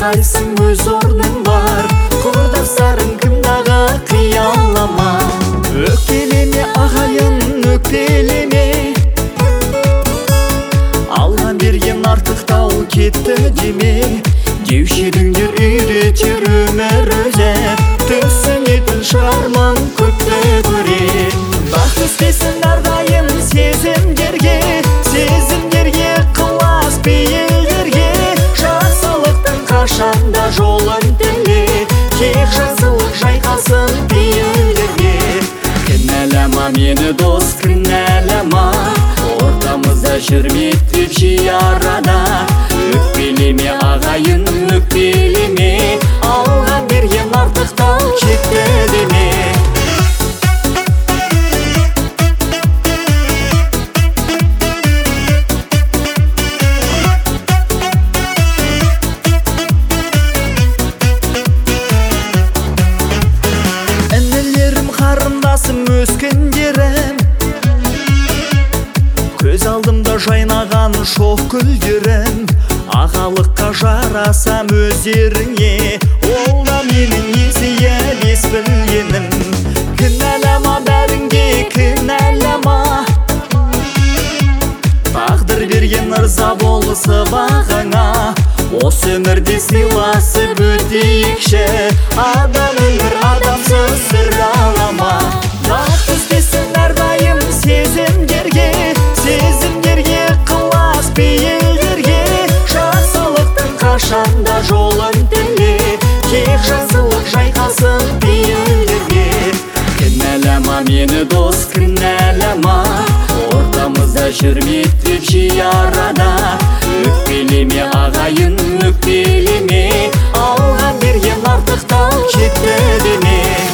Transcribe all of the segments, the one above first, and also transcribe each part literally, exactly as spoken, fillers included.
сарайсың, өз орның бар. Құрдастарың кім дағы қиялама. Өкпелеме ағайын, өкпелеме. Алған берген артықтау кетті деме. Деуші едіңдер үйретер өмір өзі. Түсінетін шығарман көпті көрер. Бақ түспесін әрдайым сезімдерге, сезімдерге қылас пейілдерге. Жақсылықтың қашанда жолын тіле, тек жақсылық жайқасын пейілдерге. Кінәлама мені дос, кінәлама, ортамызда жүрмектеп жиі арада. Өкпелеме ағайын, өкпелеме, алған берген артықтау кетті деме. Інілерім, қарындасым, өскіндерім, көз алдымда жайнаған шоқ гүлдерім. Ағалыққа жарасам өздеріңе, ол да менің есие бес білгенім. Кінәлама бәріңге, кінәлама, тағдыр берген ырза болысы бағыңа. Осы өмірде сыйласып өтейікші, адам өмір адамсыз сүр алама. Бақ түспесін әрдайым сезімдерге, сезімдерге қылас пейілдерге. Жақсылықтың қашанда жолын тіле, тек жақсылық жайқасын пейілдерге. Кінәлама мені дос, кінәлама, ортамызда жүрмектеп жиі арада. Өкпелеме ағайын, өкпелеме, алған берген артықтау кетті деме.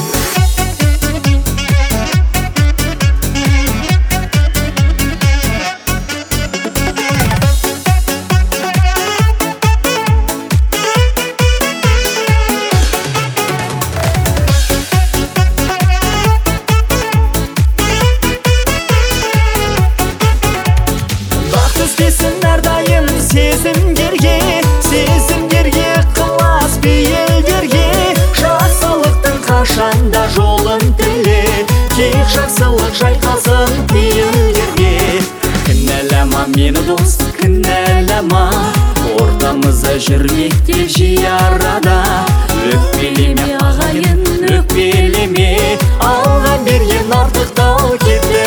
Түспесін әрдайым сезімдерге, сезімдерге қылас пейілдерге. Жақсылықтың қашанда жолын тіле, тек жақсылық жайқасын пейілдерге. Кінәлама мені дос, кінәлама, ортамызда жүрмектеп жиі арада. Өкпелеме ағайын, өкпелеме, алған берген артықтау кетті